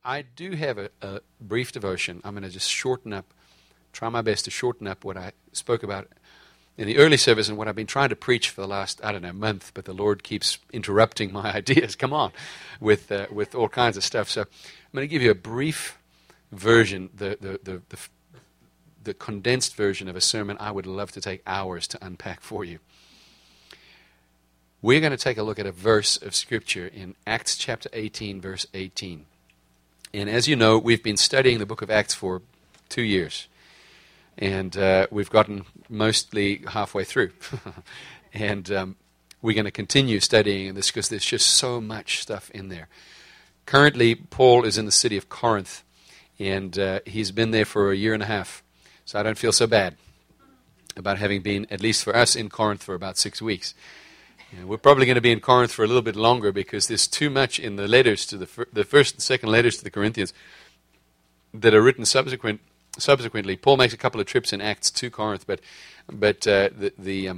I do have a brief devotion. I'm going to just try my best to shorten up what I spoke about in the early service and what I've been trying to preach for the last, month, but the Lord keeps interrupting my ideas, with all kinds of stuff. So I'm going to give you a brief version, the condensed version of a sermon I would love to take hours to unpack for you. We're going to take a look at a verse of Scripture in Acts chapter 18, verse 18. And as you know, we've been studying the book of Acts for 2 years. And we've gotten mostly halfway through. And we're going to continue studying this because there's just so much stuff in there. Currently, Paul is in the city of Corinth, and he's been there for a year and a half. So I don't feel so bad about having been, at least for us, in Corinth for about 6 weeks. We're probably going to be in Corinth for a little bit longer because there's too much in the letters to the first and second letters to the Corinthians that are written subsequently. Paul makes a couple of trips in Acts to Corinth, but the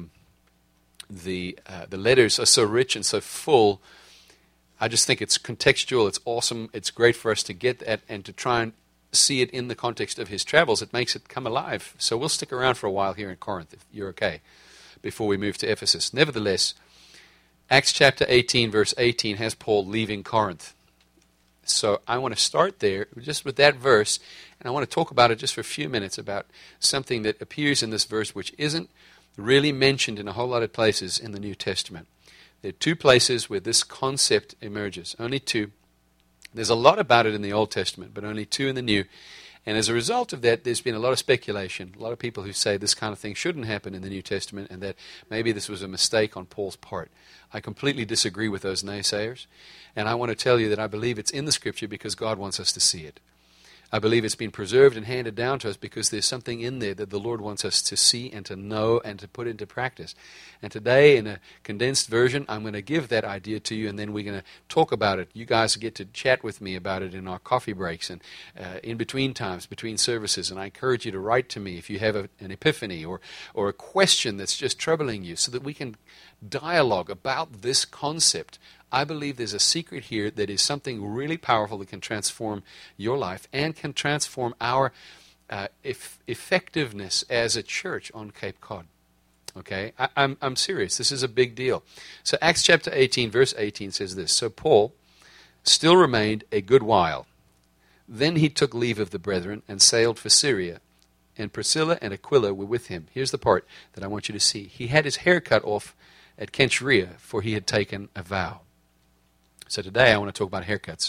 letters are so rich and so full. I just think it's contextual. It's awesome. It's great for us to get that and to try and see it in the context of his travels. It makes it come alive. So we'll stick around for a while here in Corinth, if you're okay, before we move to Ephesus. Nevertheless, Acts chapter 18, verse 18 has Paul leaving Corinth. So I want to start there just with that verse, and I want to talk about it just for a few minutes about something that appears in this verse which isn't really mentioned in a whole lot of places in the New Testament. There are 2 places where this concept emerges, only 2. There's a lot about it in the Old Testament, but only 2 in the New. And as a result of that, there's been a lot of speculation, a lot of people who say this kind of thing shouldn't happen in the New Testament and that maybe this was a mistake on Paul's part. I completely disagree with those naysayers, and I want to tell you that I believe it's in the Scripture because God wants us to see it. I believe it's been preserved and handed down to us because there's something in there that the Lord wants us to see and to know and to put into practice. And today, in a condensed version, I'm going to give that idea to you, and then we're going to talk about it. You guys get to chat with me about it in our coffee breaks and in between times, between services. And I encourage you to write to me if you have an epiphany or a question that's just troubling you so that we can dialogue about this concept. I believe there's a secret here that is something really powerful that can transform your life and can transform our effectiveness as a church on Cape Cod. Okay? I'm serious. This is a big deal. So Acts chapter 18, verse 18 says this. So Paul still remained a good while. Then he took leave of the brethren and sailed for Syria. And Priscilla and Aquila were with him. Here's the part that I want you to see. He had his hair cut off at Cenchreae, for he had taken a vow. So today I want to talk about haircuts.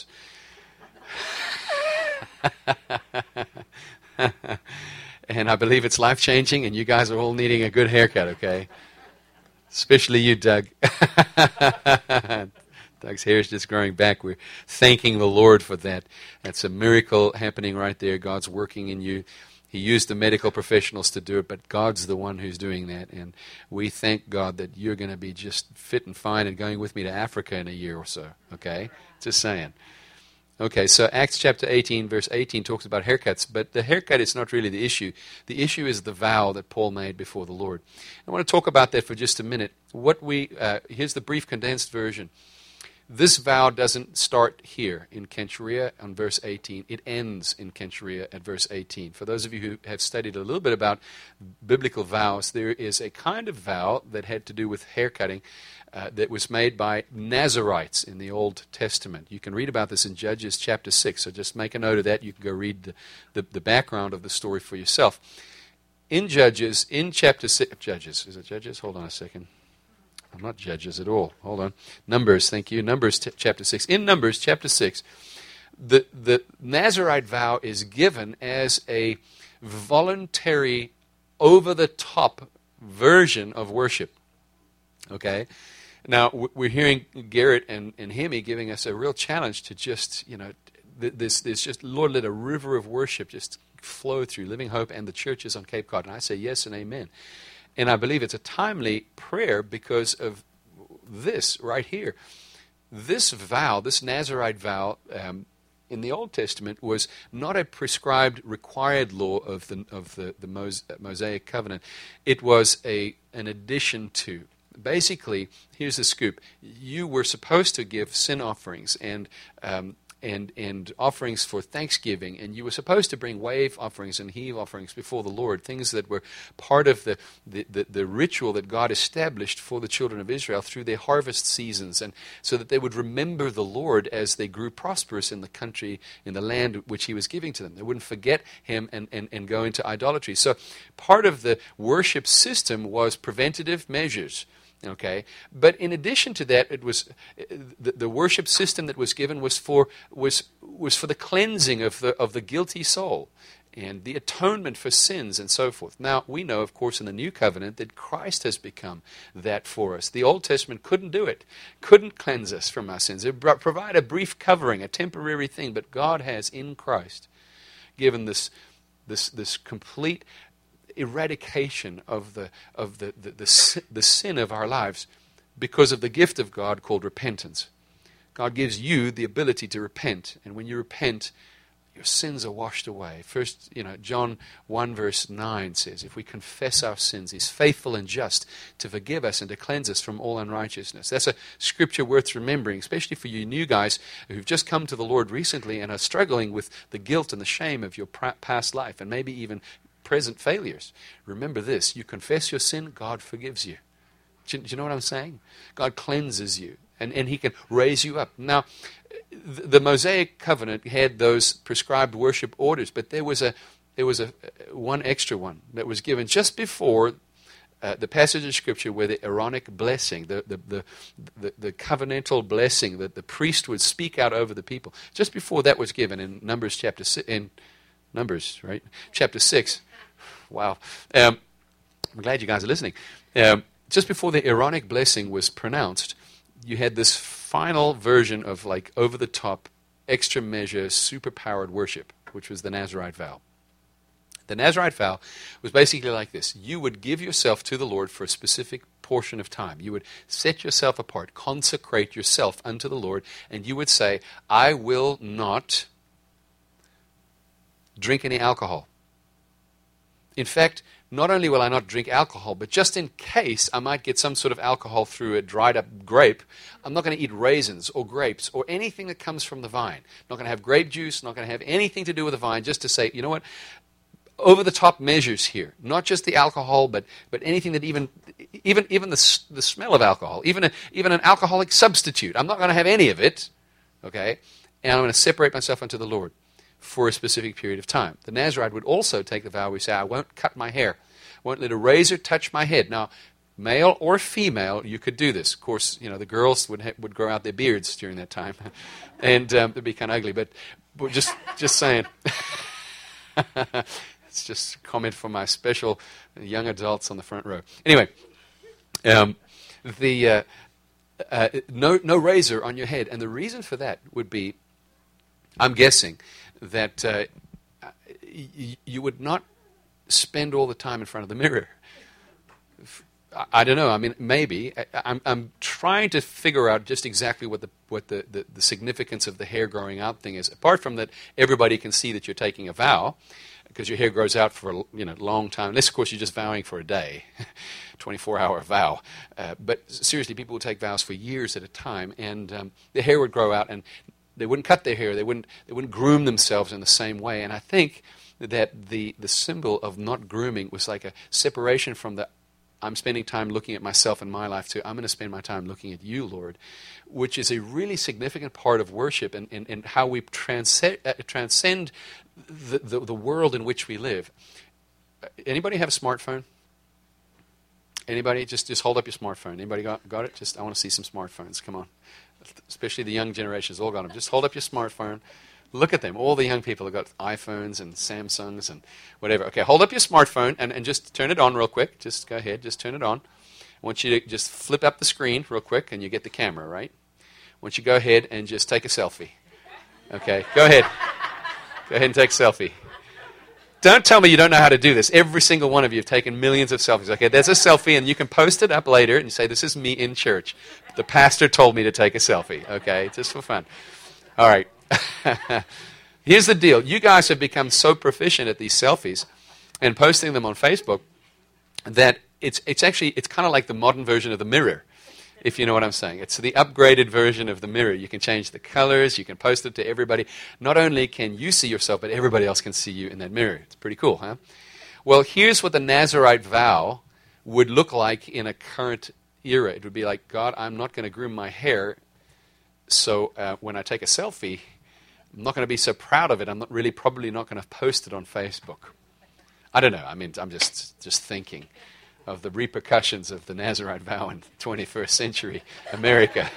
And I believe it's life-changing, and you guys are all needing a good haircut, okay? Especially you, Doug. Doug's hair is just growing back. We're thanking the Lord for that. That's a miracle happening right there. God's working in you. He used the medical professionals to do it, but God's the one who's doing that. And we thank God that you're going to be just fit and fine and going with me to Africa in a year or so. Okay? Just saying. Okay, so Acts chapter 18, verse 18 talks about haircuts, but the haircut is not really the issue. The issue is the vow that Paul made before the Lord. I want to talk about that for just a minute. Here's the brief condensed version. This vow doesn't start here in Cenchreae on verse 18. It ends in Cenchreae at verse 18. For those of you who have studied a little bit about biblical vows, there is a kind of vow that had to do with haircutting that was made by Nazarites in the Old Testament. You can read about this in Judges chapter 6, so just make a note of that. You can go read the background of the story for yourself. In Judges, in chapter 6, Judges, is it Judges? Hold on a second. I'm not Judges at all. Hold on. Numbers, thank you. Numbers chapter 6. In Numbers chapter 6, the Nazarite vow is given as a voluntary, over-the-top version of worship. Okay? Now, we're hearing Garrett and Hemi giving us a real challenge to just, there's just, Lord, let a river of worship just flow through Living Hope and the churches on Cape Cod. And I say yes and amen. And I believe it's a timely prayer because of this right here. This vow, this Nazarite vow, in the Old Testament was not a prescribed, required law of the Mosaic covenant. It was an addition to. Basically, here's the scoop. You were supposed to give sin offerings and and offerings for thanksgiving, and you were supposed to bring wave offerings and heave offerings before the Lord, things that were part of the ritual that God established for the children of Israel through their harvest seasons, and so that they would remember the Lord as they grew prosperous in the country, in the land which he was giving to them. They wouldn't forget him and go into idolatry. So part of the worship system was preventative measures. Okay, but in addition to that, it was the worship system that was given was for the cleansing of the guilty soul and the atonement for sins and so forth. Now we know, of course, in the New Covenant that Christ has become that for us. The Old Testament couldn't do it, couldn't cleanse us from our sins. It provide a brief covering, a temporary thing, but God has in Christ given this complete eradication of the sin of our lives because of the gift of God called repentance. God gives you the ability to repent, and when you repent, your sins are washed away. First, John 1 verse 9 says, if we confess our sins, he's faithful and just to forgive us and to cleanse us from all unrighteousness. That's a scripture worth remembering, especially for you new guys who've just come to the Lord recently and are struggling with the guilt and the shame of your past life, and maybe even present failures. Remember this: you confess your sin, God forgives you. Do you know what I'm saying? God cleanses you, and he can raise you up. Now, the Mosaic covenant had those prescribed worship orders, but there was a one extra one that was given just before the passage of Scripture where the Aaronic blessing, the covenantal blessing that the priest would speak out over the people. Just before that was given in Numbers chapter 6, right? Chapter 6. Wow. I'm glad you guys are listening. Just before the Aaronic blessing was pronounced, you had this final version of like over-the-top, extra measure, super-powered worship, which was the Nazirite vow. The Nazirite vow was basically like this. You would give yourself to the Lord for a specific portion of time. You would set yourself apart, consecrate yourself unto the Lord, and you would say, I will not drink any alcohol. In fact, not only will I not drink alcohol, but just in case I might get some sort of alcohol through a dried up grape, I'm not going to eat raisins or grapes or anything that comes from the vine. Not going to have grape juice, not going to have anything to do with the vine, just to say, you know what, over the top measures here. Not just the alcohol, but anything that even the smell of alcohol, even an alcoholic substitute. I'm not going to have any of it, okay? And I'm going to separate myself unto the Lord for a specific period of time. The Nazirite would also take the vow. We say, I won't cut my hair. I won't let a razor touch my head. Now, male or female, you could do this. Of course, the girls would grow out their beards during that time, and it'd be kind of ugly. But just saying, it's just a comment for my special young adults on the front row. Anyway, no razor on your head, and the reason for that would be, I'm guessing, that you would not spend all the time in front of the mirror. I don't know. I mean, maybe. I'm trying to figure out just exactly what the significance of the hair growing out thing is. Apart from that, everybody can see that you're taking a vow, because your hair grows out for a long time. Unless, of course, you're just vowing for a day, 24-hour vow. But seriously, people would take vows for years at a time, and the hair would grow out, and they wouldn't cut their hair. They wouldn't groom themselves in the same way. And I think that the symbol of not grooming was like a separation from the I'm spending time looking at myself and my life to I'm going to spend my time looking at you, Lord, which is a really significant part of worship and how we transcend the world in which we live. Anybody have a smartphone? Anybody? Just hold up your smartphone. Anybody got it? I want to see some smartphones. Come on. Especially the young generations, all got them. Just hold up your smartphone. Look at them. All the young people have got iPhones and Samsungs and whatever. Okay, hold up your smartphone and just turn it on real quick. Just go ahead. Just turn it on. I want you to just flip up the screen real quick and you get the camera, right? I want you to go ahead and just take a selfie. Okay, go ahead. Go ahead and take a selfie. Don't tell me you don't know how to do this. Every single one of you have taken millions of selfies. Okay, there's a selfie, and you can post it up later and say, this is me in church. The pastor told me to take a selfie. Okay, just for fun. All right. Here's the deal. You guys have become so proficient at these selfies and posting them on Facebook that it's kind of like the modern version of the mirror. if you know what I'm saying. It's the upgraded version of the mirror. You can change the colors. You can post it to everybody. Not only can you see yourself, but everybody else can see you in that mirror. It's pretty cool, huh? Well, here's what the Nazirite vow would look like in a current era. It would be like, God, I'm not going to groom my hair, so when I take a selfie, I'm not going to be so proud of it. I'm probably not going to post it on Facebook. I don't know. I mean, I'm just thinking of the repercussions of the Nazirite vow in 21st century America.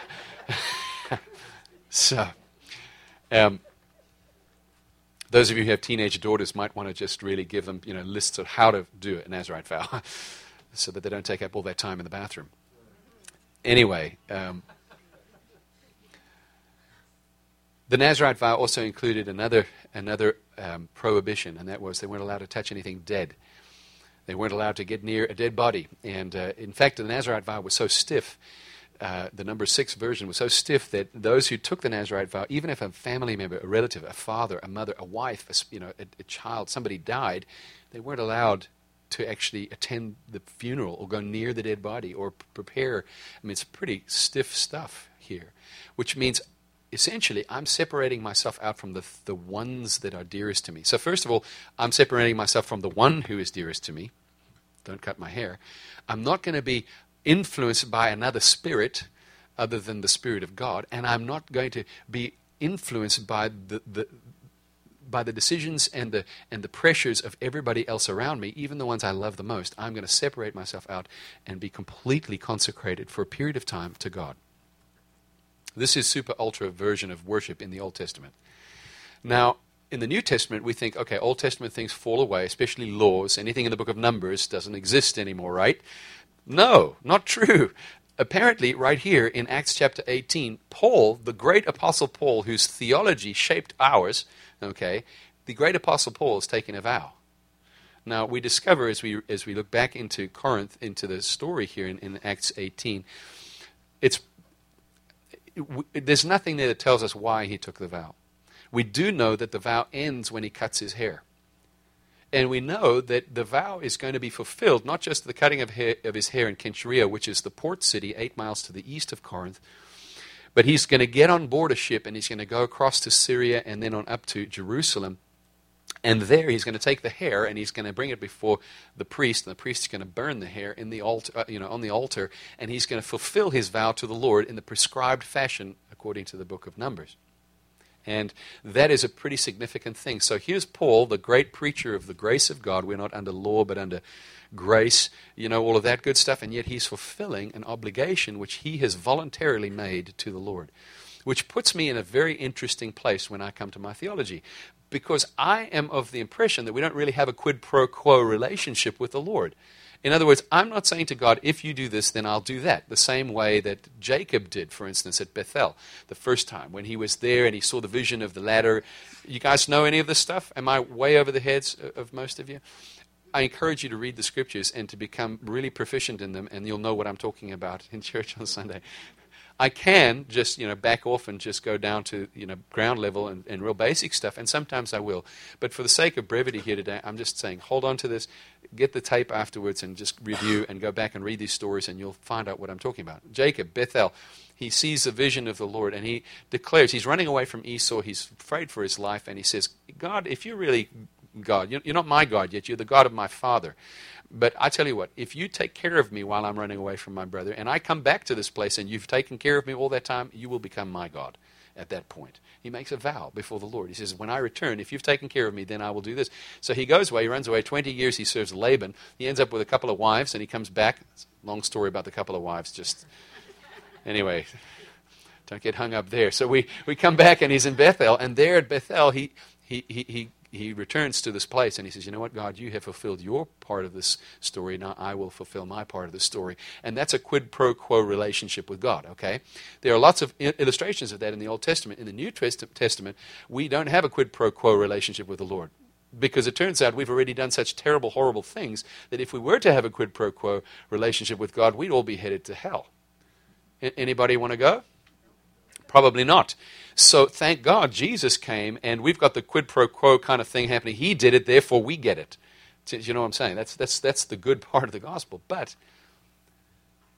So, those of you who have teenage daughters might want to just really give them, lists of how to do a Nazirite vow so that they don't take up all their time in the bathroom. Anyway, the Nazirite vow also included another prohibition, and that was they weren't allowed to touch anything dead. They weren't allowed to get near a dead body. And in fact, the Nazirite vow was so stiff, the number 6 version was so stiff that those who took the Nazirite vow, even if a family member, a relative, a father, a mother, a wife, a child, somebody died, they weren't allowed to actually attend the funeral or go near the dead body or prepare. I mean, it's pretty stiff stuff here, which means essentially I'm separating myself out from the ones that are dearest to me. So first of all, I'm separating myself from the one who is dearest to me. Don't cut my hair. I'm not going to be influenced by another spirit other than the Spirit of God, and I'm not going to be influenced by the decisions and the pressures of everybody else around me, even the ones I love the most. I'm going to separate myself out and be completely consecrated for a period of time to God. This is super ultra version of worship in the Old Testament. Now, in the New Testament, we think, okay, Old Testament things fall away, especially laws. Anything in the book of Numbers doesn't exist anymore, right? No, not true. Apparently, right here in Acts chapter 18, Paul, the great apostle Paul, whose theology shaped ours, okay, the great apostle Paul is taking a vow. Now, we discover as we look back into Corinth, into the story here in Acts 18, there's nothing there that tells us why he took the vow. We do know that the vow ends when he cuts his hair. And we know that the vow is going to be fulfilled, not just the cutting of his hair in Cenchrea, which is the port city 8 miles to the east of Corinth, but he's going to get on board a ship and he's going to go across to Syria and then on up to Jerusalem. And there he's going to take the hair and he's going to bring it before the priest, and the priest is going to burn the hair in the altar, on the altar, and he's going to fulfill his vow to the Lord in the prescribed fashion according to the book of Numbers. And that is a pretty significant thing. So here's Paul, the great preacher of the grace of God. We're not under law, but under grace, all of that good stuff. And yet he's fulfilling an obligation which he has voluntarily made to the Lord, which puts me in a very interesting place when I come to my theology, because I am of the impression that we don't really have a quid pro quo relationship with the Lord. In other words, I'm not saying to God, if you do this, then I'll do that. The same way that Jacob did, for instance, at Bethel the first time when he was there and he saw the vision of the ladder. You guys know any of this stuff? Am I way over the heads of most of you? I encourage you to read the scriptures and to become really proficient in them, and you'll know what I'm talking about in church on Sunday. I can just, back off and just go down to, ground level and real basic stuff, and sometimes I will. But for the sake of brevity here today, I'm just saying, hold on to this, get the tape afterwards and just review and go back and read these stories and you'll find out what I'm talking about. Jacob, Bethel, he sees the vision of the Lord and he declares, he's running away from Esau, he's afraid for his life, and he says, God, if you're really God, you're not my God yet, you're the God of my father. But I tell you what, if you take care of me while I'm running away from my brother, and I come back to this place and you've taken care of me all that time, you will become my God at that point. He makes a vow before the Lord. He says, when I return, if you've taken care of me, then I will do this. So he goes away, he runs away. 20 years he serves Laban. He ends up with a couple of wives, and he comes back. It's a long story about the couple of wives. Anyway, don't get hung up there. So we come back, and he's in Bethel, and there at Bethel, he returns to this place and he says, you know what, God, you have fulfilled your part of this story. Now I will fulfill my part of the story. And that's a quid pro quo relationship with God, okay? There are lots of illustrations of that in the Old Testament. In the New Testament, we don't have a quid pro quo relationship with the Lord, because it turns out we've already done such terrible, horrible things that if we were to have a quid pro quo relationship with God, we'd all be headed to hell. Anybody want to go? Probably not. So thank God Jesus came, and we've got the quid pro quo kind of thing happening. He did it, therefore we get it. You know what I'm saying? That's the good part of the gospel. But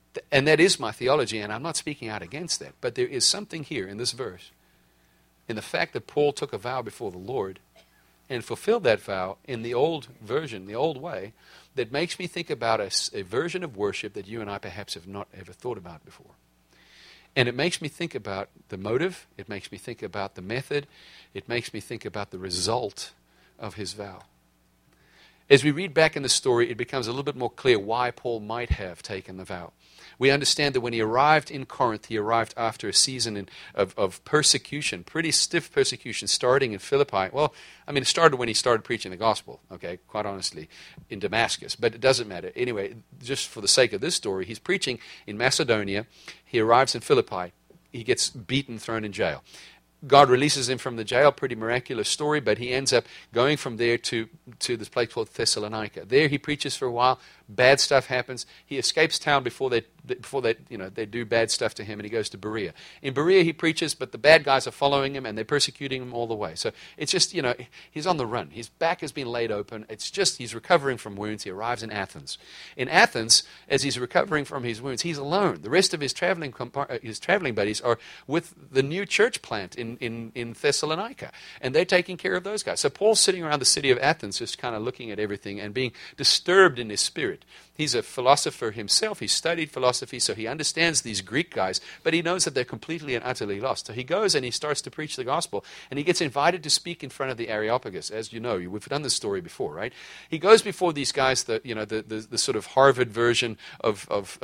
And that is my theology, and I'm not speaking out against that. But there is something here in this verse, in the fact that Paul took a vow before the Lord and fulfilled that vow in the old version, the old way, that makes me think about a version of worship that you and I perhaps have not ever thought about before. And it makes me think about the motive. It makes me think about the method. It makes me think about the result of his vow. As we read back in the story, it becomes a little bit more clear why Paul might have taken the vow. We understand that when he arrived in Corinth, he arrived after a season of persecution, pretty stiff persecution, starting in Philippi. Well, I mean, it started when he started preaching the gospel, okay, quite honestly, in Damascus. But it doesn't matter. Anyway, just for the sake of this story, he's preaching in Macedonia. He arrives in Philippi. He gets beaten, thrown in jail. God releases him from the jail, pretty miraculous story, but he ends up going from there to this place called Thessalonica. There he preaches for a while. Bad stuff happens. He escapes town before they do bad stuff to him, and he goes to Berea. In Berea he preaches, but the bad guys are following him, and they're persecuting him all the way. So it's just, he's on the run. His back has been laid open. It's just he's recovering from wounds. He arrives in Athens. In Athens, as he's recovering from his wounds, he's alone. The rest of his traveling buddies are with the new church plant in Thessalonica, and they're taking care of those guys. So Paul's sitting around the city of Athens just kind of looking at everything and being disturbed in his spirit. He's a philosopher himself. He studied philosophy, so he understands these Greek guys, but he knows that they're completely and utterly lost. So he goes and he starts to preach the gospel, and he gets invited to speak in front of the Areopagus. As you know, we've done this story before, right? He goes before these guys, the sort of Harvard version of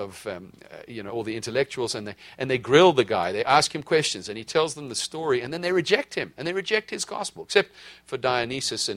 all the intellectuals, and they grill the guy. They ask him questions, and he tells them the story, and then they reject him, and they reject his gospel, except for Dionysius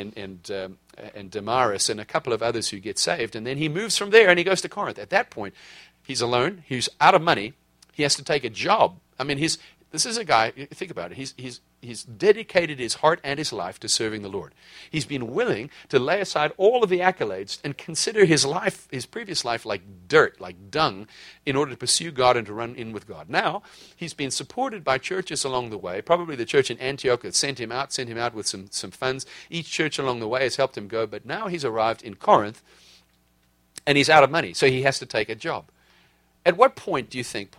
and Damaris and a couple of others who get saved. And then he moves from there and he goes to Corinth. At that point, he's alone. He's out of money. He has to take a job. I mean, this is a guy, think about it, he's dedicated his heart and his life to serving the Lord. He's been willing to lay aside all of the accolades and consider his previous life like dirt, like dung, in order to pursue God and to run in with God. Now, he's been supported by churches along the way, probably the church in Antioch that sent him out with some funds. Each church along the way has helped him go, but now he's arrived in Corinth and he's out of money, so he has to take a job. At what point do you think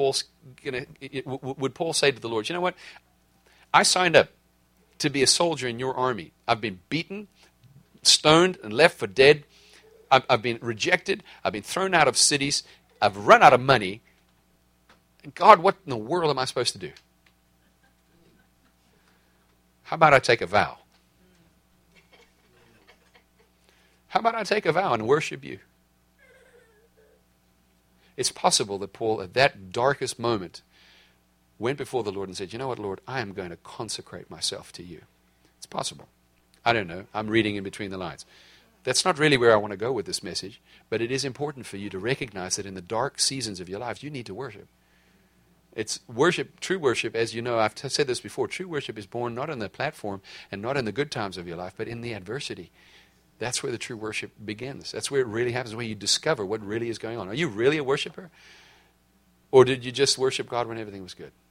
would Paul say to the Lord, you know what, I signed up to be a soldier in your army. I've been beaten, stoned, and left for dead. I've been rejected. I've been thrown out of cities. I've run out of money. God, what in the world am I supposed to do? How about I take a vow? How about I take a vow and worship you? It's possible that Paul, at that darkest moment, went before the Lord and said, you know what, Lord, I am going to consecrate myself to you. It's possible. I don't know. I'm reading in between the lines. That's not really where I want to go with this message, but it is important for you to recognize that in the dark seasons of your lives, you need to worship. It's worship, true worship, as you know, I've said this before, true worship is born not on the platform and not in the good times of your life, but in the adversity. That's where the true worship begins. That's where it really happens, where you discover what really is going on. Are you really a worshiper? Or did you just worship God when everything was good?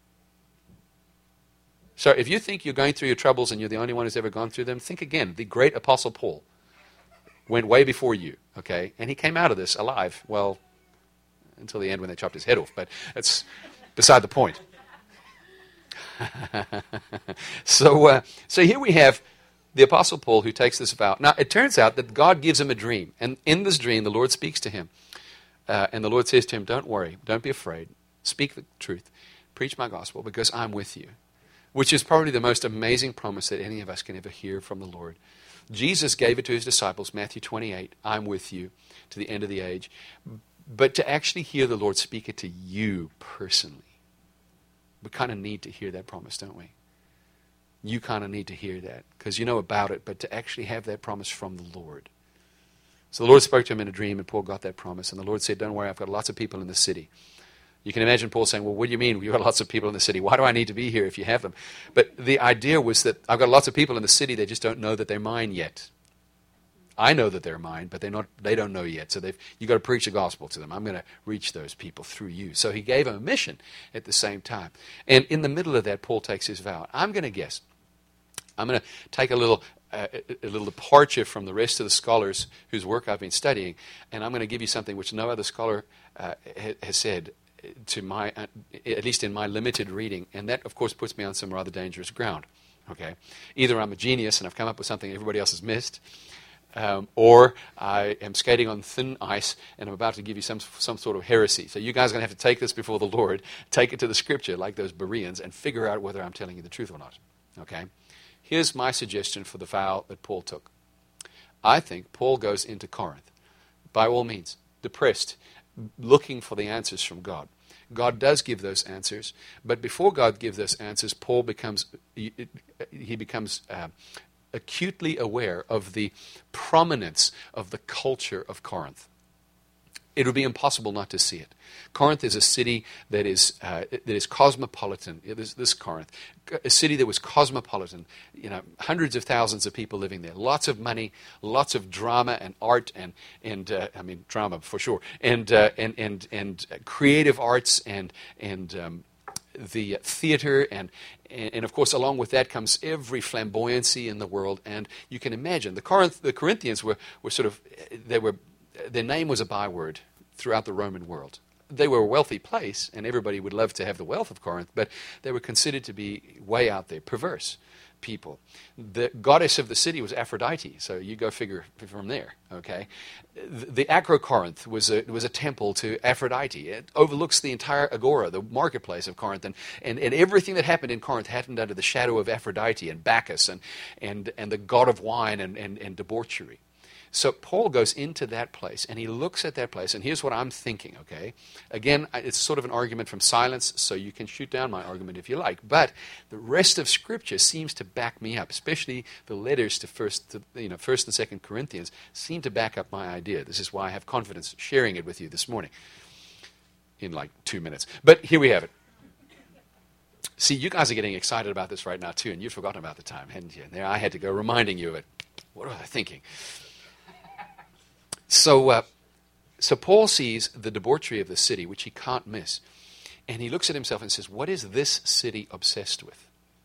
So if you think you're going through your troubles and you're the only one who's ever gone through them, think again. The great Apostle Paul went way before you, okay? And he came out of this alive, well, until the end when they chopped his head off. But that's beside the point. So here we have the Apostle Paul who takes this vow. Now, it turns out that God gives him a dream. And in this dream, the Lord speaks to him. And the Lord says to him, don't worry, don't be afraid. Speak the truth. Preach my gospel because I'm with you. Which is probably the most amazing promise that any of us can ever hear from the Lord. Jesus gave it to his disciples, Matthew 28, I'm with you to the end of the age. But to actually hear the Lord speak it to you personally, we kind of need to hear that promise, don't we? You kind of need to hear that because you know about it, but to actually have that promise from the Lord. So the Lord spoke to him in a dream, and Paul got that promise. And the Lord said, don't worry, I've got lots of people in the city. You can imagine Paul saying, well, what do you mean you've got lots of people in the city? Why do I need to be here if you have them? But the idea was that I've got lots of people in the city, they just don't know that they're mine yet. I know that they're mine, but they don't know yet. So you've got to preach the gospel to them. I'm going to reach those people through you. So he gave them a mission at the same time. And in the middle of that, Paul takes his vow. I'm going to guess I'm going to take a little departure from the rest of the scholars whose work I've been studying, and I'm going to give you something which no other scholar has said to my, at least in my limited reading, and that, of course, puts me on some rather dangerous ground. Okay, either I'm a genius and I've come up with something everybody else has missed, or I am skating on thin ice and I'm about to give you some sort of heresy. So you guys are going to have to take this before the Lord, take it to the Scripture like those Bereans, and figure out whether I'm telling you the truth or not. Okay. Here's my suggestion for the vow that Paul took. I think Paul goes into Corinth, by all means, depressed, looking for the answers from God. God does give those answers, but before God gives those answers, Paul becomes acutely aware of the prominence of the culture of Corinth. It would be impossible not to see it. Corinth is a city that is cosmopolitan. This Corinth, a city that was cosmopolitan. Hundreds of thousands of people living there. Lots of money, lots of drama and art, and drama for sure, and creative arts and the theater and of course along with that comes every flamboyancy in the world. And you can imagine the Corinthians were sort of their name was a byword throughout the Roman world. They were a wealthy place, and everybody would love to have the wealth of Corinth, but they were considered to be way out there, perverse people. The goddess of the city was Aphrodite, so you go figure from there, okay? The Acrocorinth was a temple to Aphrodite. It overlooks the entire agora, the marketplace of Corinth, and everything that happened in Corinth happened under the shadow of Aphrodite and Bacchus and the god of wine and debauchery. So Paul goes into that place, and he looks at that place, and here's what I'm thinking, okay? Again, it's sort of an argument from silence, so you can shoot down my argument if you like, but the rest of Scripture seems to back me up, especially the letters to First and 2nd Corinthians seem to back up my idea. This is why I have confidence sharing it with you this morning in like 2 minutes. But here we have it. See, you guys are getting excited about this right now, too, and you've forgotten about the time, hadn't you? And there I had to go reminding you of it. What was I thinking? So Paul sees the debauchery of the city, which he can't miss. And he looks at himself and says, what is this city obsessed with?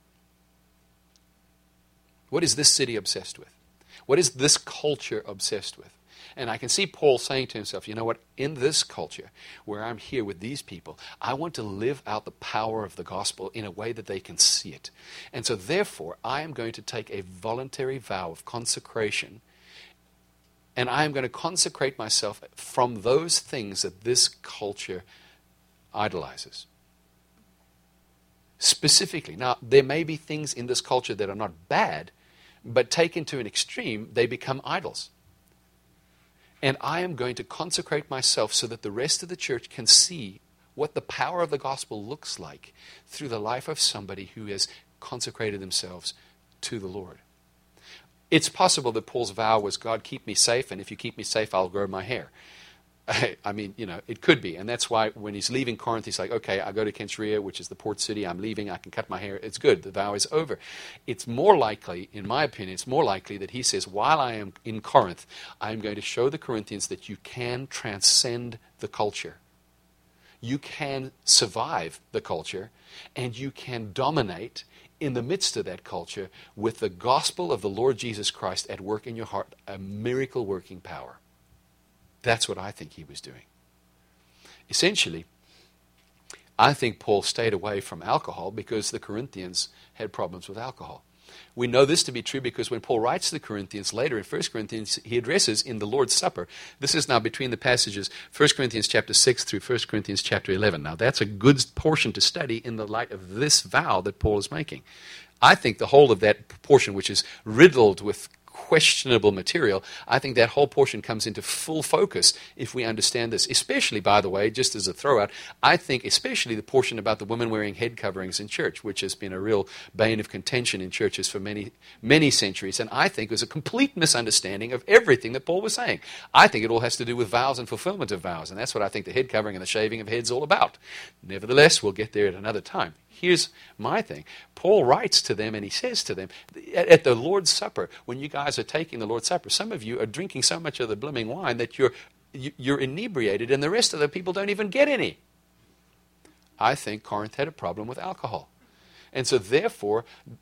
What is this city obsessed with? What is this culture obsessed with? And I can see Paul saying to himself, you know what, in this culture, where I'm here with these people, I want to live out the power of the gospel in a way that they can see it. And so therefore, I am going to take a voluntary vow of consecration, and I am going to consecrate myself from those things that this culture idolizes. Specifically, now, there may be things in this culture that are not bad, but taken to an extreme, they become idols. And I am going to consecrate myself so that the rest of the church can see what the power of the gospel looks like through the life of somebody who has consecrated themselves to the Lord. It's possible that Paul's vow was, God, keep me safe, and if you keep me safe, I'll grow my hair. I mean, it could be. And that's why when he's leaving Corinth, he's like, okay, I go to Cenchreae, which is the port city. I'm leaving. I can cut my hair. It's good. The vow is over. It's more likely, in my opinion, it's more likely that he says, while I am in Corinth, I'm going to show the Corinthians that you can transcend the culture. You can survive the culture, and you can dominate in the midst of that culture with the gospel of the Lord Jesus Christ at work in your heart, a miracle-working power. That's what I think he was doing. Essentially, I think Paul stayed away from alcohol because the Corinthians had problems with alcohol. We know this to be true because when Paul writes to the Corinthians later in 1 Corinthians, he addresses in the Lord's Supper. This is now between the passages 1 Corinthians chapter 6 through 1 Corinthians chapter 11. Now that's a good portion to study in the light of this vow that Paul is making. I think the whole of that portion, which is riddled with questionable material, I think that whole portion comes into full focus if we understand this. Especially, by the way, just as a throwout, I think especially the portion about the women wearing head coverings in church, which has been a real bane of contention in churches for many, many centuries, and I think was a complete misunderstanding of everything that Paul was saying. I think it all has to do with vows and fulfillment of vows, and that's what I think the head covering and the shaving of heads all about. Nevertheless, we'll get there at another time. Here's my thing. Paul writes to them and he says to them, at the Lord's Supper, when you guys are taking the Lord's Supper, some of you are drinking so much of the blooming wine that you're inebriated and the rest of the people don't even get any. I think Corinth had a problem with alcohol. And so therefore,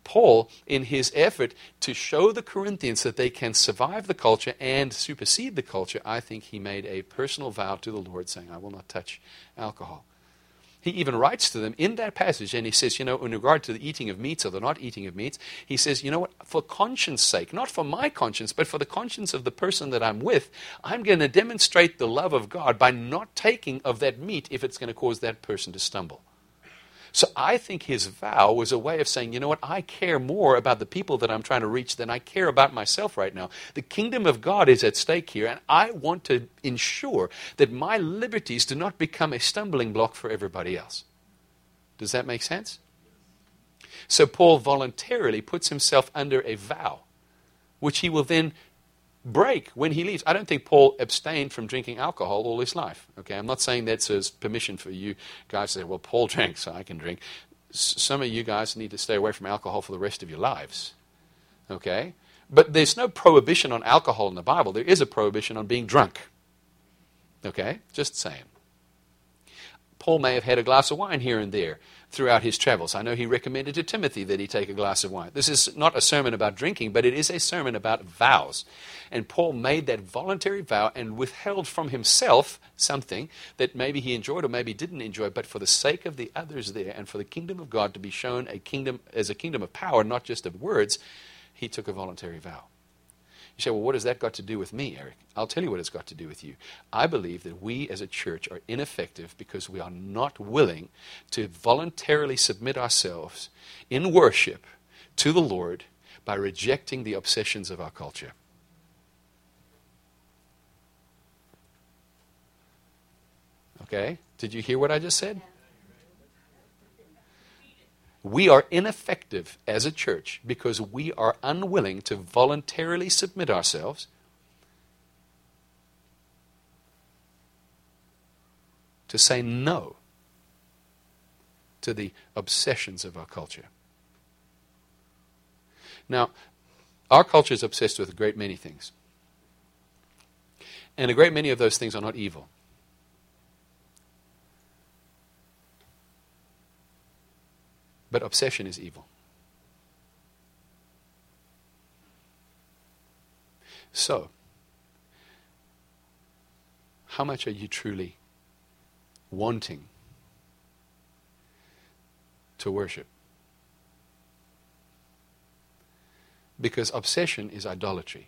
Paul, in his effort to show the Corinthians that they can survive the culture and supersede the culture, I think he made a personal vow to the Lord saying, I will not touch alcohol. He even writes to them in that passage, and he says, in regard to the eating of meats or the not eating of meats, he says, you know what, for conscience sake, not for my conscience, but for the conscience of the person that I'm with, I'm going to demonstrate the love of God by not taking of that meat if it's going to cause that person to stumble. So I think his vow was a way of saying, you know what, I care more about the people that I'm trying to reach than I care about myself right now. The kingdom of God is at stake here, and I want to ensure that my liberties do not become a stumbling block for everybody else. Does that make sense? So Paul voluntarily puts himself under a vow, which he will then break when he leaves. I don't think Paul abstained from drinking alcohol all his life. Okay, I'm not saying that's his permission for you guys to say, well, Paul drank, so I can drink. Some of you guys need to stay away from alcohol for the rest of your lives. Okay? But there's no prohibition on alcohol in the Bible. There is a prohibition on being drunk. Okay? Just saying. Paul may have had a glass of wine here and there throughout his travels. I know he recommended to Timothy that he take a glass of wine. This is not a sermon about drinking, but it is a sermon about vows. And Paul made that voluntary vow and withheld from himself something that maybe he enjoyed or maybe didn't enjoy, but for the sake of the others there and for the kingdom of God to be shown a kingdom as a kingdom of power, not just of words, he took a voluntary vow. You say, well, what has that got to do with me, Eric? I'll tell you what it's got to do with you. I believe that we as a church are ineffective because we are not willing to voluntarily submit ourselves in worship to the Lord by rejecting the obsessions of our culture. Okay? Did you hear what I just said? We are ineffective as a church because we are unwilling to voluntarily submit ourselves to say no to the obsessions of our culture. Now, our culture is obsessed with a great many things. And a great many of those things are not evil. But obsession is evil. So, how much are you truly wanting to worship? Because obsession is idolatry.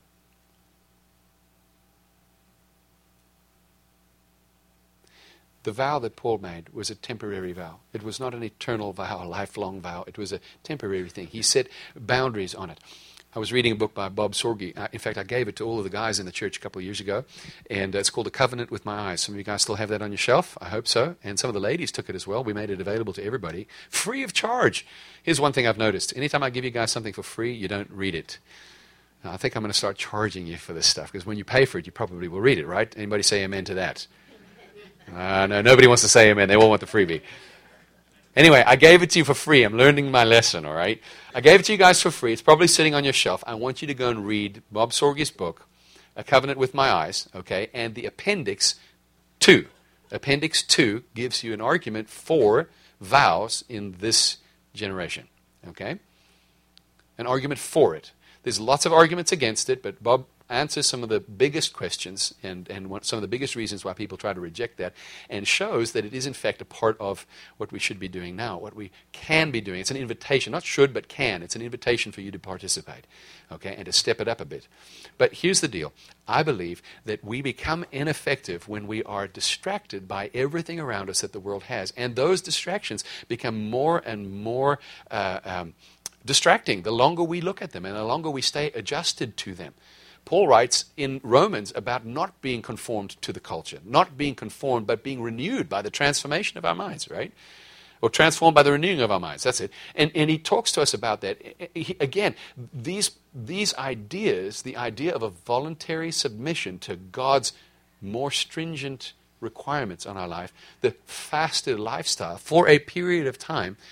The vow that Paul made was a temporary vow. It was not an eternal vow, a lifelong vow. It was a temporary thing. He set boundaries on it. I was reading a book by Bob Sorge. In fact, I gave it to all of the guys in the church a couple of years ago, and it's called A Covenant with My Eyes. Some of you guys still have that on your shelf. I hope so. And some of the ladies took it as well. We made it available to everybody, free of charge. Here's one thing I've noticed. Anytime I give you guys something for free, you don't read it. Now, I think I'm going to start charging you for this stuff, because when you pay for it, you probably will read it, right? Anybody say amen to that? No, nobody wants to say amen. They all want the freebie. Anyway, I gave it to you for free. I'm learning my lesson, all right? I gave it to you guys for free. It's probably sitting on your shelf. I want you to go and read Bob Sorge's book, A Covenant with My Eyes, okay, and the Appendix 2. Appendix 2 gives you an argument for vows in this generation, okay? An argument for it. There's lots of arguments against it, but Bob answers some of the biggest questions and some of the biggest reasons why people try to reject that, and shows that it is in fact a part of what we should be doing now, what we can be doing. It's an invitation, not should, but can. It's an invitation for you to participate, okay, and to step it up a bit. But here's the deal. I believe that we become ineffective when we are distracted by everything around us that the world has, and those distractions become more and more distracting the longer we look at them and the longer we stay adjusted to them. Paul writes in Romans about not being conformed to the culture, not being conformed, but being renewed by the transformation of our minds, right? Or transformed by the renewing of our minds, that's it. And he talks to us about that. Again, these ideas, the idea of a voluntary submission to God's more stringent requirements on our life, the fasted lifestyle for a period of time,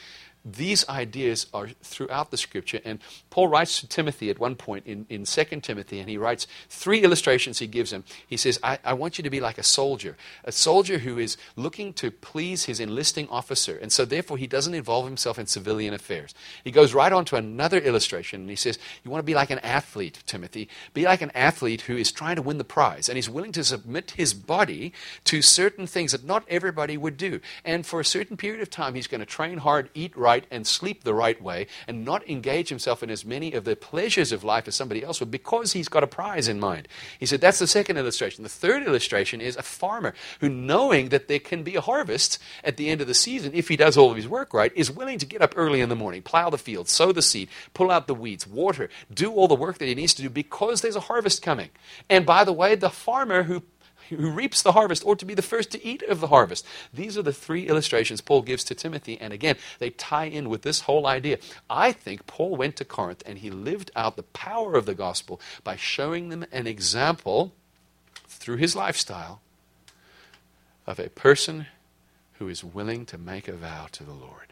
these ideas are throughout the Scripture. And Paul writes to Timothy at one point in 2 Timothy, and he writes 3 illustrations he gives him. He says, I want you to be like a soldier who is looking to please his enlisting officer. And so therefore he doesn't involve himself in civilian affairs. He goes right on to another illustration, and he says, you want to be like an athlete, Timothy. Be like an athlete who is trying to win the prize, and he's willing to submit his body to certain things that not everybody would do. And for a certain period of time, he's going to train hard, eat right, and sleep the right way, and not engage himself in as many of the pleasures of life as somebody else would, because he's got a prize in mind. He said that's the second illustration. The third illustration is a farmer who, knowing that there can be a harvest at the end of the season if he does all of his work right, is willing to get up early in the morning, plow the field, sow the seed, pull out the weeds, water, do all the work that he needs to do because there's a harvest coming. And by the way, the farmer who reaps the harvest ought to be the first to eat of the harvest. These are the 3 illustrations Paul gives to Timothy, and again, they tie in with this whole idea. I think Paul went to Corinth and he lived out the power of the gospel by showing them an example through his lifestyle of a person who is willing to make a vow to the Lord.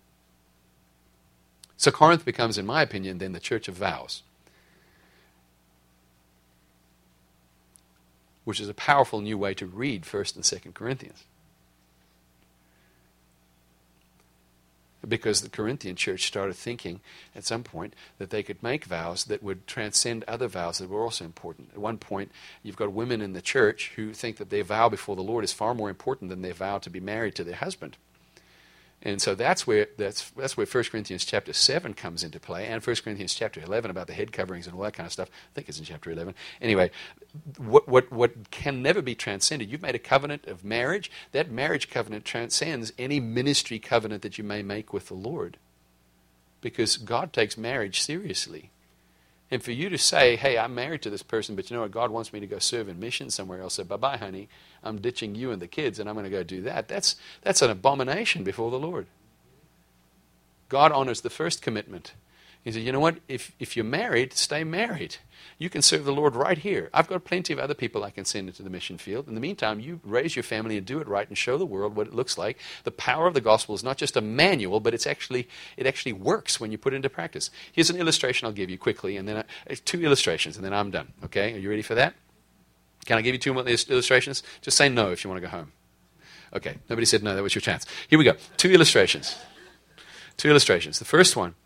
So Corinth becomes, in my opinion, then the church of vows, which is a powerful new way to read 1st and 2nd Corinthians. Because the Corinthian church started thinking at some point that they could make vows that would transcend other vows that were also important. At one point, you've got women in the church who think that their vow before the Lord is far more important than their vow to be married to their husband. And so that's where 1 Corinthians chapter 7 comes into play, and 1 Corinthians chapter 11 about the head coverings and all that kind of stuff. I think it's in chapter 11. Anyway, what can never be transcended, you've made a covenant of marriage. That marriage covenant transcends any ministry covenant that you may make with the Lord, because God takes marriage seriously. And for you to say, hey, I'm married to this person, but you know what, God wants me to go serve in mission somewhere else, so bye-bye, honey, I'm ditching you and the kids, and I'm going to go do that. That's an abomination before the Lord. God honors the first commitment. He said, you know what, if you're married, stay married. You can serve the Lord right here. I've got plenty of other people I can send into the mission field. In the meantime, you raise your family and do it right and show the world what it looks like. The power of the gospel is not just a manual, but it actually works when you put it into practice. Here's an illustration I'll give you quickly, and then 2 illustrations, and then I'm done. Okay, are you ready for that? Can I give you 2 more illustrations? Just say no if you want to go home. Okay, nobody said no. That was your chance. Here we go. 2 illustrations. 2 illustrations. The first one,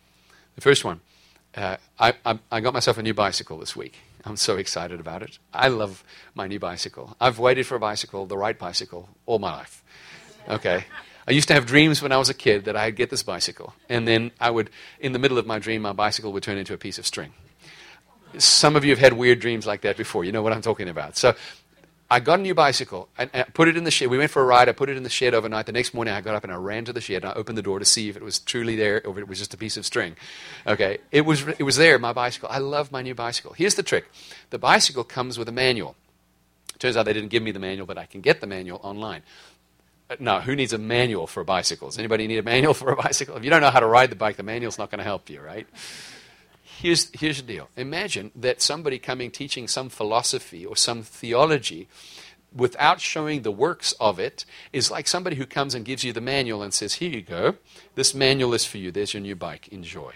I got myself a new bicycle this week. I'm so excited about it. I love my new bicycle. I've waited for a bicycle, the right bicycle, all my life. Okay. I used to have dreams when I was a kid that I'd get this bicycle, and then in the middle of my dream, my bicycle would turn into a piece of string. Some of you have had weird dreams like that before. You know what I'm talking about. So I got a new bicycle. I put it in the shed. We went for a ride. I put it in the shed overnight. The next morning I got up and I ran to the shed and I opened the door to see if it was truly there or if it was just a piece of string. Okay, it was there, my bicycle. I love my new bicycle. Here's the trick. The bicycle comes with a manual. Turns out they didn't give me the manual, but I can get the manual online. No, who needs a manual for bicycles? Anybody need a manual for a bicycle? If you don't know how to ride the bike, the manual's not going to help you, right? Here's the deal. Imagine that somebody coming teaching some philosophy or some theology without showing the works of it is like somebody who comes and gives you the manual and says, here you go. This manual is for you. There's your new bike. Enjoy.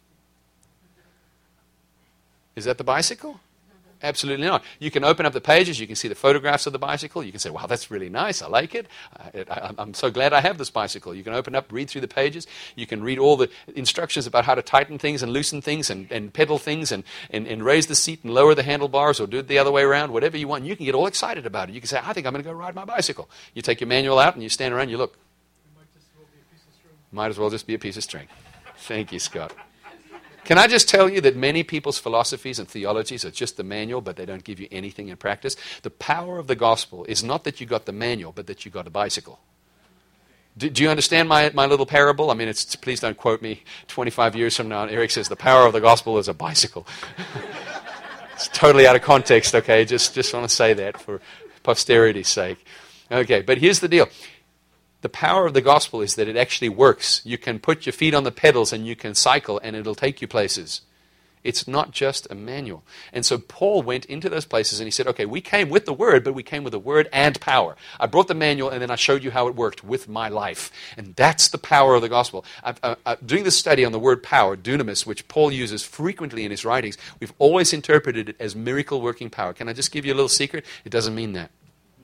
Is that the bicycle? Absolutely not. You can open up the pages. You can see the photographs of the bicycle. You can say, wow, that's really nice. I like it. I'm so glad I have this bicycle. You can open up, read through the pages. You can read all the instructions about how to tighten things and loosen things and pedal things and raise the seat and lower the handlebars or do it the other way around, whatever you want. You can get all excited about it. You can say, I think I'm going to go ride my bicycle. You take your manual out and you stand around and you look. Might as well just be a piece of string. Thank you, Scott. Can I just tell you that many people's philosophies and theologies are just the manual, but they don't give you anything in practice? The power of the gospel is not that you got the manual, but that you got a bicycle. Do you understand my little parable? I mean, please don't quote me 25 years from now. And Eric says the power of the gospel is a bicycle. It's totally out of context, okay? Just want to say that for posterity's sake. Okay, but here's the deal. The power of the gospel is that it actually works. You can put your feet on the pedals and you can cycle and it'll take you places. It's not just a manual. And so Paul went into those places and he said, okay, we came with the word, but we came with the word and power. I brought the manual and then I showed you how it worked with my life. And that's the power of the gospel. Doing this study on the word power, dunamis, which Paul uses frequently in his writings, we've always interpreted it as miracle working power. Can I just give you a little secret? It doesn't mean that.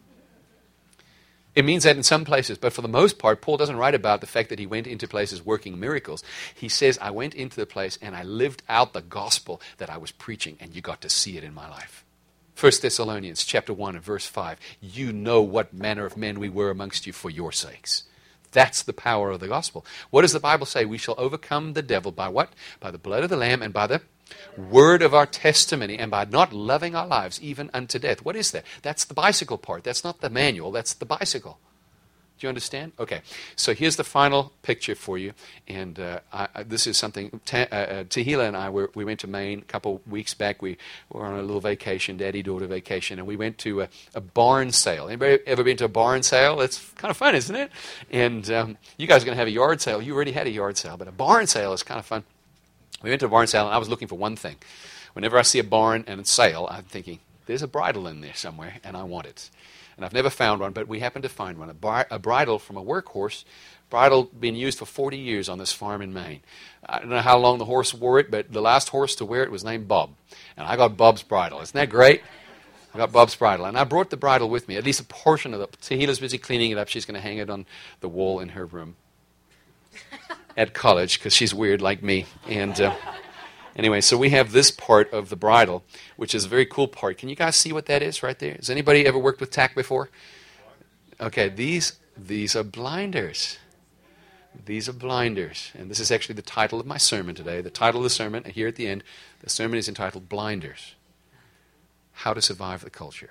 It means that in some places, but for the most part, Paul doesn't write about the fact that he went into places working miracles. He says, I went into the place and I lived out the gospel that I was preaching, and you got to see it in my life. 1 Thessalonians chapter 1 and verse 5, you know what manner of men we were amongst you for your sakes. That's the power of the gospel. What does the Bible say? We shall overcome the devil by what? By the blood of the Lamb and by the word of our testimony, and by not loving our lives even unto death. What is that? That's the bicycle part. That's not the manual. That's the bicycle. Do you understand? Okay. So here's the final picture for you. And this is something, Tahila and I, we went to Maine a couple weeks back. We were on a little vacation, daddy-daughter vacation, and we went to a barn sale. Anybody ever been to a barn sale? It's kind of fun, isn't it? And you guys are going to have a yard sale. You already had a yard sale, but a barn sale is kind of fun. We went to a barn sale, and I was looking for one thing. Whenever I see a barn and a sale, I'm thinking, there's a bridle in there somewhere, and I want it. And I've never found one, but we happened to find one, a bridle from a workhorse, bridle being used for 40 years on this farm in Maine. I don't know how long the horse wore it, but the last horse to wear it was named Bob. And I got Bob's bridle. Isn't that great? I got Bob's bridle. And I brought the bridle with me, at least a portion of it. Tahila's busy cleaning it up. She's going to hang it on the wall in her room at college, because she's weird like me. And anyway, so we have this part of the bridle, which is a very cool part. Can you guys see what that is right there? Has anybody ever worked with tack before? Okay, these are blinders. These are blinders. And this is actually the title of my sermon today. The title of the sermon, here at the end, the sermon is entitled Blinders. How to Survive the Culture.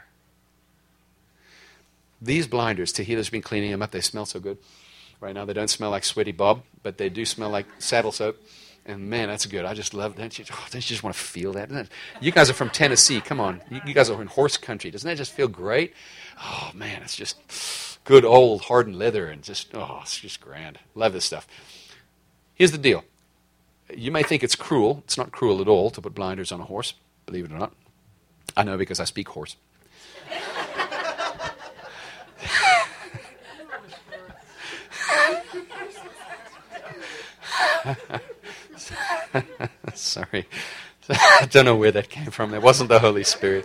These blinders, Tahila's been cleaning them up. They smell so good. Right now they don't smell like Sweaty Bob, but they do smell like saddle soap. And man, that's good. I just love that. Don't you just want to feel that? You guys are from Tennessee. Come on. You guys are in horse country. Doesn't that just feel great? Oh, man, it's just good old hardened leather and just, it's just grand. Love this stuff. Here's the deal. You may think it's cruel. It's not cruel at all to put blinders on a horse, believe it or not. I know because I speak horse. Sorry. I don't know where that came from. It wasn't the Holy Spirit.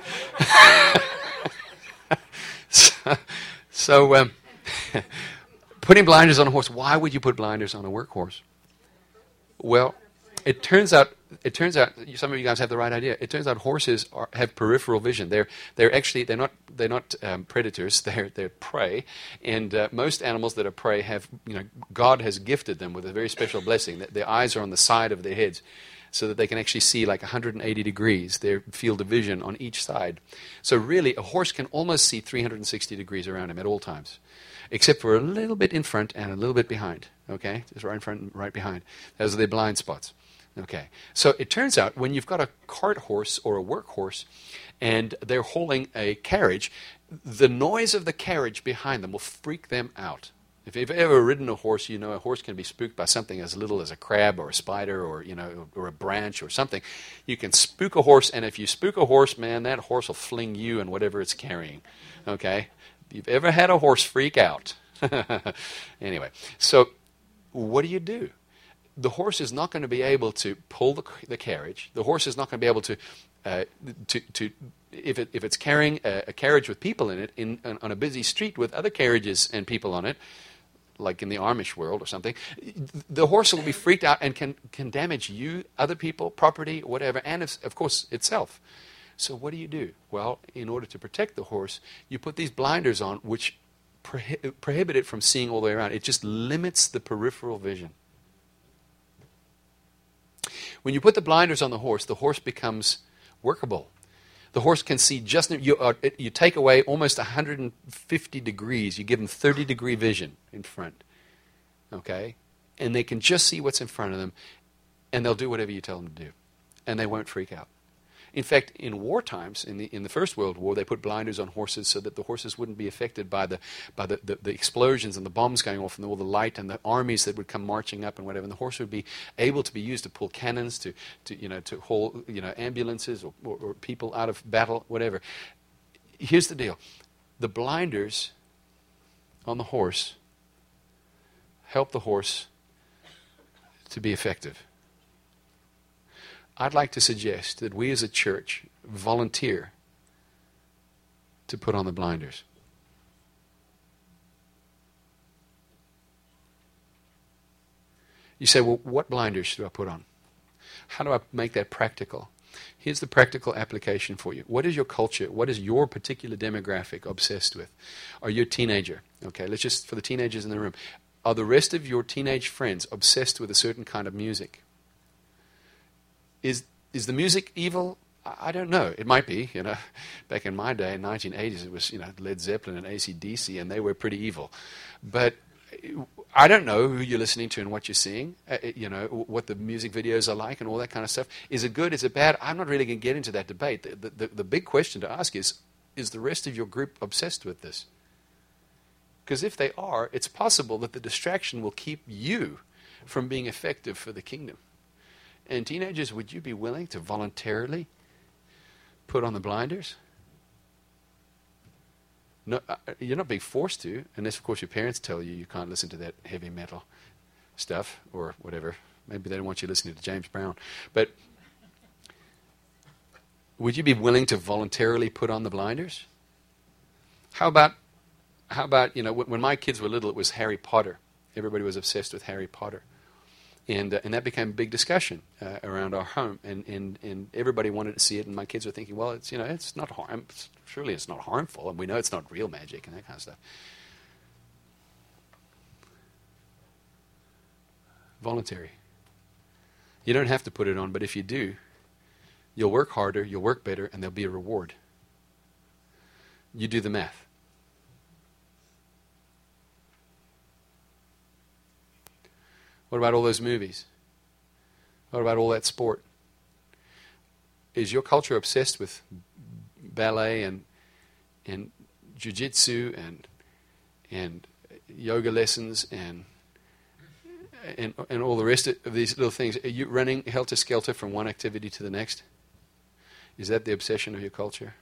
So, putting blinders on a horse. Why would you put blinders on a workhorse? Well, it turns out some of you guys have the right idea. It turns out horses have peripheral vision. They're not predators. They're prey, and most animals that are prey have, God has gifted them with a very special blessing. That their eyes are on the side of their heads, so that they can actually see like 180 degrees, their field of vision on each side. So really, a horse can almost see 360 degrees around him at all times, except for a little bit in front and a little bit behind. Okay, just right in front and right behind. Those are their blind spots. Okay, so it turns out when you've got a cart horse or a workhorse and they're hauling a carriage, the noise of the carriage behind them will freak them out. If you've ever ridden a horse, you know a horse can be spooked by something as little as a crab or a spider or a branch or something. You can spook a horse, and if you spook a horse, man, that horse will fling you and whatever it's carrying. Okay? If you've ever had a horse freak out. Anyway, so what do? The horse is not going to be able to pull the carriage. The horse is not going to be able to if it's carrying a carriage with people in it on a busy street with other carriages and people on it, like in the Amish world or something, the horse will be freaked out and can damage you, other people, property, whatever, and of course itself. So what do? Well, in order to protect the horse, you put these blinders on, which prohibit it from seeing all the way around. It just limits the peripheral vision. When you put the blinders on the horse becomes workable. The horse can see you take away almost 150 degrees. You give them 30-degree vision in front. Okay? And they can just see what's in front of them, and they'll do whatever you tell them to do. And they won't freak out. In fact, in war times, in the First World War, they put blinders on horses so that the horses wouldn't be affected by the explosions and the bombs going off and all the light and the armies that would come marching up and whatever. And the horse would be able to be used to pull cannons, to haul ambulances or people out of battle, whatever. Here's the deal: the blinders on the horse help the horse to be effective. I'd like to suggest that we as a church volunteer to put on the blinders. You say, well, what blinders do I put on? How do I make that practical? Here's the practical application for you. What is your culture? What is your particular demographic obsessed with? Are you a teenager? Okay, let's just, for the teenagers in the room, are the rest of your teenage friends obsessed with a certain kind of music? Is the music evil? I don't know. It might be. Back in my day, in 1980s, it was Led Zeppelin and AC/DC, and they were pretty evil. But I don't know who you're listening to and what you're seeing. What the music videos are like and all that kind of stuff. Is it good? Is it bad? I'm not really going to get into that debate. The big question to ask is the rest of your group obsessed with this? Because if they are, it's possible that the distraction will keep you from being effective for the kingdom. And teenagers, would you be willing to voluntarily put on the blinders? No, you're not being forced to, unless, of course, your parents tell you can't listen to that heavy metal stuff or whatever. Maybe they don't want you listening to James Brown. But would you be willing to voluntarily put on the blinders? How about when my kids were little, it was Harry Potter. Everybody was obsessed with Harry Potter. And that became a big discussion around our home, and everybody wanted to see it. And my kids were thinking, well, it's not harm. Surely it's not harmful, and we know it's not real magic and that kind of stuff. Voluntary. You don't have to put it on, but if you do, you'll work harder, you'll work better, and there'll be a reward. You do the math. What about all those movies? What about all that sport? Is your culture obsessed with ballet and jiu-jitsu and yoga lessons and all the rest of these little things? Are you running helter-skelter from one activity to the next? Is that the obsession of your culture?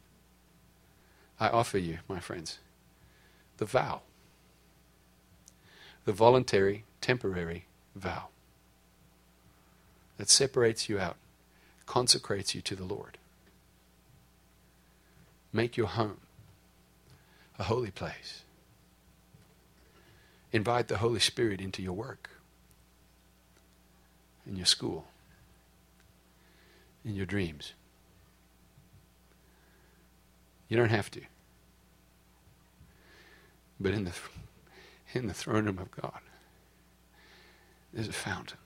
I offer you, my friends, the vow. The voluntary, temporary vow that separates you out, consecrates you to the Lord. Make your home a holy place. Invite the Holy Spirit into your work, in your school, in your dreams. You don't have to. But in the throne room of God, there's a fountain.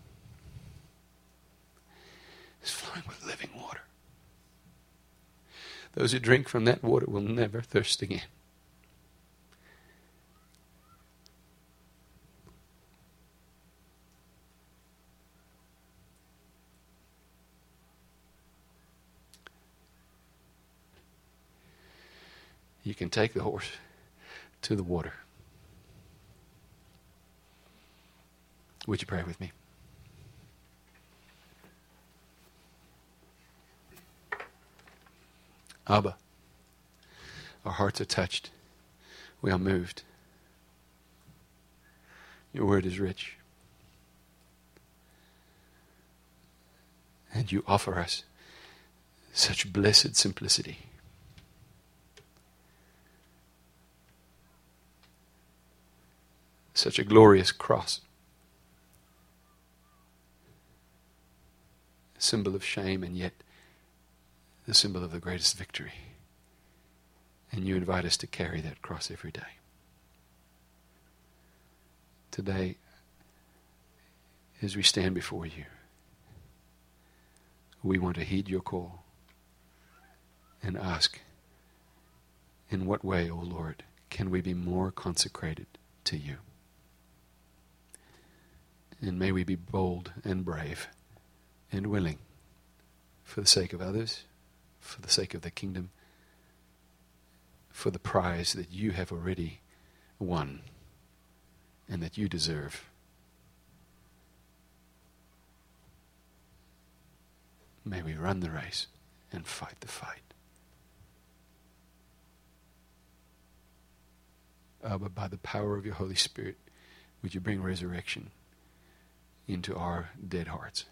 It's flowing with living water. Those who drink from that water will never thirst again. You can take the horse to the water. Would you pray with me? Abba, our hearts are touched. We are moved. Your word is rich. And you offer us such blessed simplicity. Such a glorious cross. A symbol of shame, and yet the symbol of the greatest victory. And you invite us to carry that cross every day. Today, as we stand before you, we want to heed your call and ask, in what way, O Lord, can we be more consecrated to you? And may we be bold and brave and willing for the sake of others, for the sake of the kingdom, for the prize that you have already won and that you deserve. May we run the race and fight the fight. But by the power of your Holy Spirit, would you bring resurrection into our dead hearts?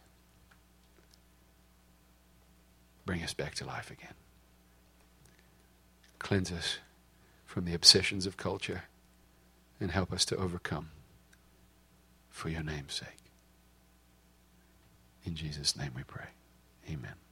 Bring us back to life again. Cleanse us from the obsessions of culture and help us to overcome for your name's sake. In Jesus' name we pray. Amen.